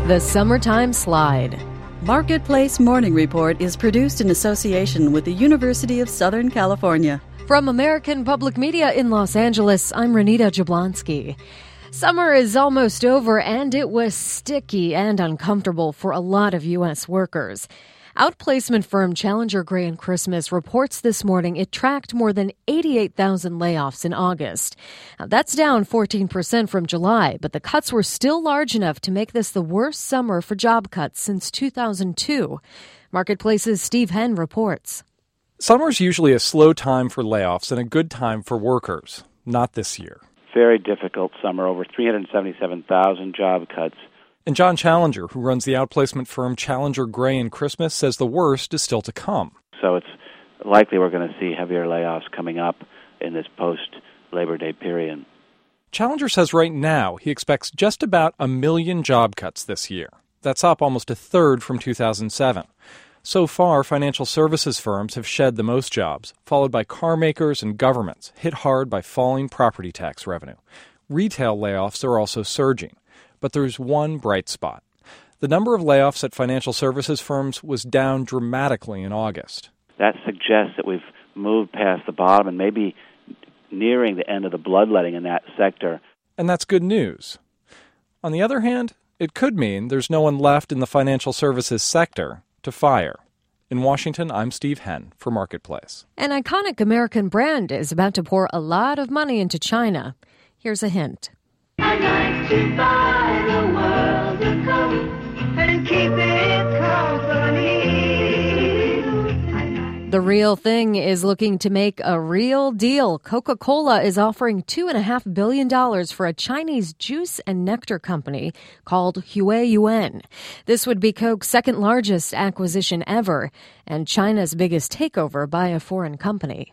The Summertime Slide. Marketplace Morning Report is produced in association with the University of Southern California. From American Public Media in Los Angeles, I'm Renita Jablonski. Summer is almost over, and it was sticky and uncomfortable for a lot of U.S. workers. Outplacement firm Challenger Gray & Christmas reports this morning it tracked more than 88,000 layoffs in August. Now, that's down 14% from July, but the cuts were still large enough to make this the worst summer for job cuts since 2002. Marketplace's Steve Henn reports. Summer's usually a slow time for layoffs and a good time for workers. Not this year. Very difficult summer, over 377,000 job cuts. And John Challenger, who runs the outplacement firm Challenger Gray & Christmas, says the worst is still to come. So it's likely we're going to see heavier layoffs coming up in this post-Labor Day period. Challenger says right now he expects just about 1 million job cuts this year. That's up almost a third from 2007. So far, financial services firms have shed the most jobs, followed by car makers and governments, hit hard by falling property tax revenue. Retail layoffs are also surging. But there's one bright spot. The number of layoffs at financial services firms was down dramatically in August. That suggests that we've moved past the bottom and maybe nearing the end of the bloodletting in that sector. And that's good news. On the other hand, it could mean there's no one left in the financial services sector to fire. In Washington, I'm Steve Henn for Marketplace. An iconic American brand is about to pour a lot of money into China. Here's a hint. I'd like to buy the world a coat and keep it company. The real thing is looking to make a real deal. Coca-Cola is offering $2.5 billion for a Chinese juice and nectar company called Hueyuan. This would be Coke's second largest acquisition ever and China's biggest takeover by a foreign company.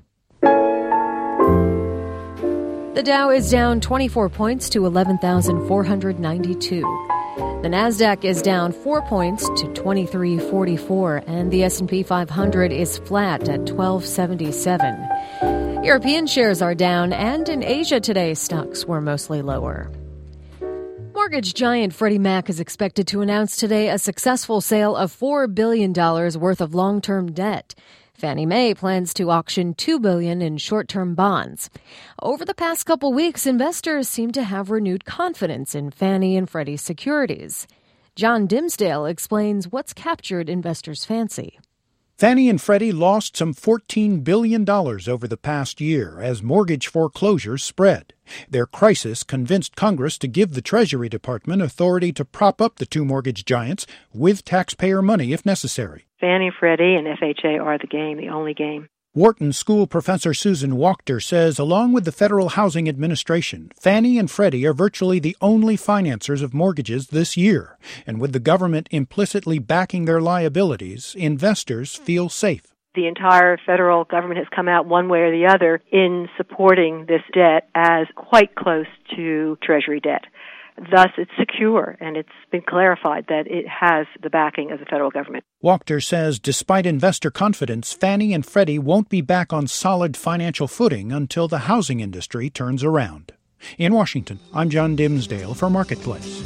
The Dow is down 24 points to 11,492. The Nasdaq is down 4 points to 2344, and the S&P 500 is flat at 1277. European shares are down, and in Asia today, stocks were mostly lower. Mortgage giant Freddie Mac is expected to announce today a successful sale of $4 billion worth of long-term debt. Fannie Mae plans to auction $2 billion in short-term bonds. Over the past couple weeks, investors seem to have renewed confidence in Fannie and Freddie securities. John Dimsdale explains what's captured investors' fancy. Fannie and Freddie lost some $14 billion over the past year as mortgage foreclosures spread. Their crisis convinced Congress to give the Treasury Department authority to prop up the two mortgage giants with taxpayer money if necessary. Fannie, Freddie, and FHA are the game, the only game. Wharton School professor Susan Wachter says, along with the Federal Housing Administration, Fannie and Freddie are virtually the only financiers of mortgages this year. And with the government implicitly backing their liabilities, investors feel safe. The entire federal government has come out one way or the other in supporting this debt as quite close to Treasury debt. Thus, it's secure, and it's been clarified that it has the backing of the federal government. Wachter says despite investor confidence, Fannie and Freddie won't be back on solid financial footing until the housing industry turns around. In Washington, I'm John Dimsdale for Marketplace.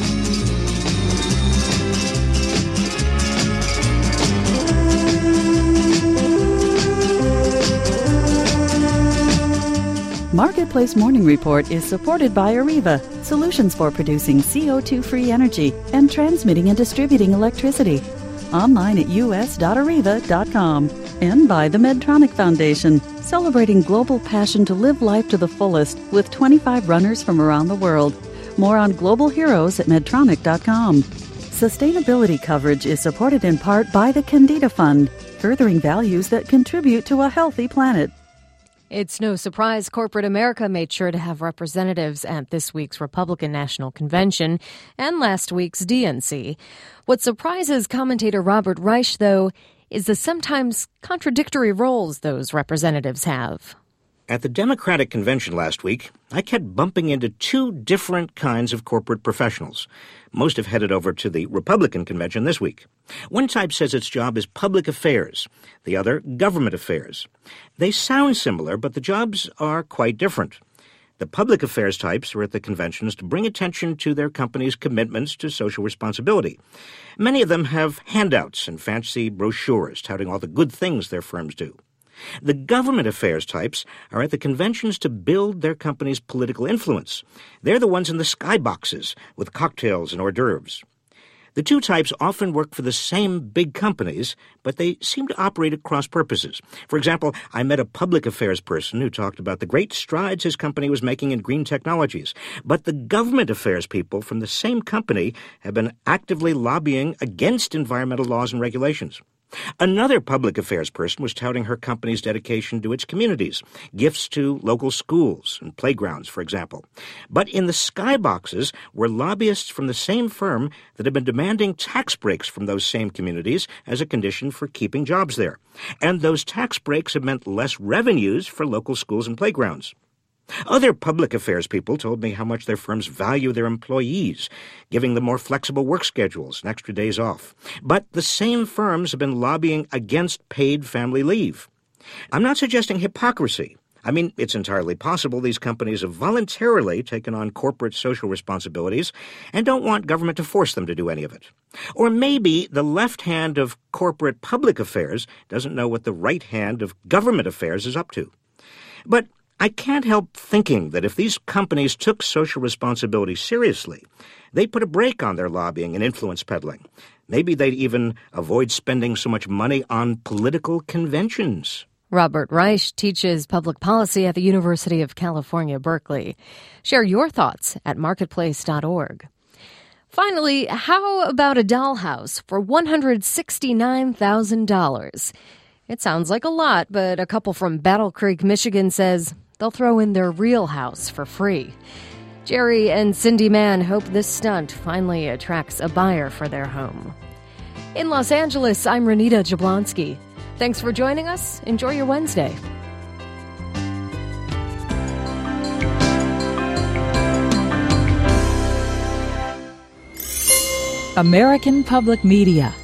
Marketplace Morning Report is supported by Areva, solutions for producing CO2-free energy and transmitting and distributing electricity. Online at us.areva.com. And by the Medtronic Foundation, celebrating global passion to live life to the fullest with 25 runners from around the world. More on global heroes at medtronic.com. Sustainability coverage is supported in part by the Candida Fund, furthering values that contribute to a healthy planet. It's no surprise corporate America made sure to have representatives at this week's Republican National Convention and last week's DNC. What surprises commentator Robert Reich, though, is the sometimes contradictory roles those representatives have. At the Democratic convention last week, I kept bumping into two different kinds of corporate professionals. Most have headed over to the Republican convention this week. One type says its job is public affairs, the other government affairs. They sound similar, but the jobs are quite different. The public affairs types are at the conventions to bring attention to their company's commitments to social responsibility. Many of them have handouts and fancy brochures touting all the good things their firms do. The government affairs types are at the conventions to build their company's political influence. They're the ones in the skyboxes with cocktails and hors d'oeuvres. The two types often work for the same big companies, but they seem to operate at cross purposes. For example, I met a public affairs person who talked about the great strides his company was making in green technologies. But the government affairs people from the same company have been actively lobbying against environmental laws and regulations. Another public affairs person was touting her company's dedication to its communities, gifts to local schools and playgrounds, for example. But in the skyboxes were lobbyists from the same firm that had been demanding tax breaks from those same communities as a condition for keeping jobs there. And those tax breaks have meant less revenues for local schools and playgrounds. Other public affairs people told me how much their firms value their employees, giving them more flexible work schedules and extra days off. But the same firms have been lobbying against paid family leave. I'm not suggesting hypocrisy. I mean, it's entirely possible these companies have voluntarily taken on corporate social responsibilities and don't want government to force them to do any of it. Or maybe the left hand of corporate public affairs doesn't know what the right hand of government affairs is up to. But I can't help thinking that if these companies took social responsibility seriously, they'd put a brake on their lobbying and influence peddling. Maybe they'd even avoid spending so much money on political conventions. Robert Reich teaches public policy at the University of California, Berkeley. Share your thoughts at marketplace.org. Finally, how about a dollhouse for $169,000? It sounds like a lot, but a couple from Battle Creek, Michigan says they'll throw in their real house for free. Jerry and Cindy Mann hope this stunt finally attracts a buyer for their home. In Los Angeles, I'm Renita Jablonski. Thanks for joining us. Enjoy your Wednesday. American Public Media.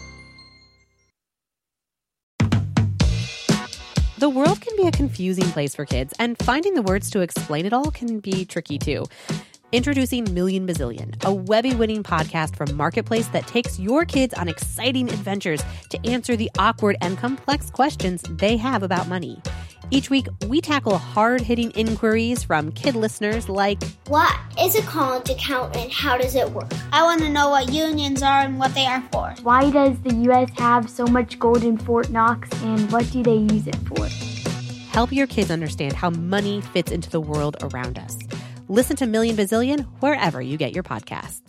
The world can be a confusing place for kids, and finding the words to explain it all can be tricky too. Introducing Million Bazillion, a Webby-winning podcast from Marketplace that takes your kids on exciting adventures to answer the awkward and complex questions they have about money. Each week, we tackle hard-hitting inquiries from kid listeners like, what is a college account and how does it work? I want to know what unions are and what they are for. Why does the U.S. have so much gold in Fort Knox and what do they use it for? Help your kids understand how money fits into the world around us. Listen to Million Bazillion wherever you get your podcasts.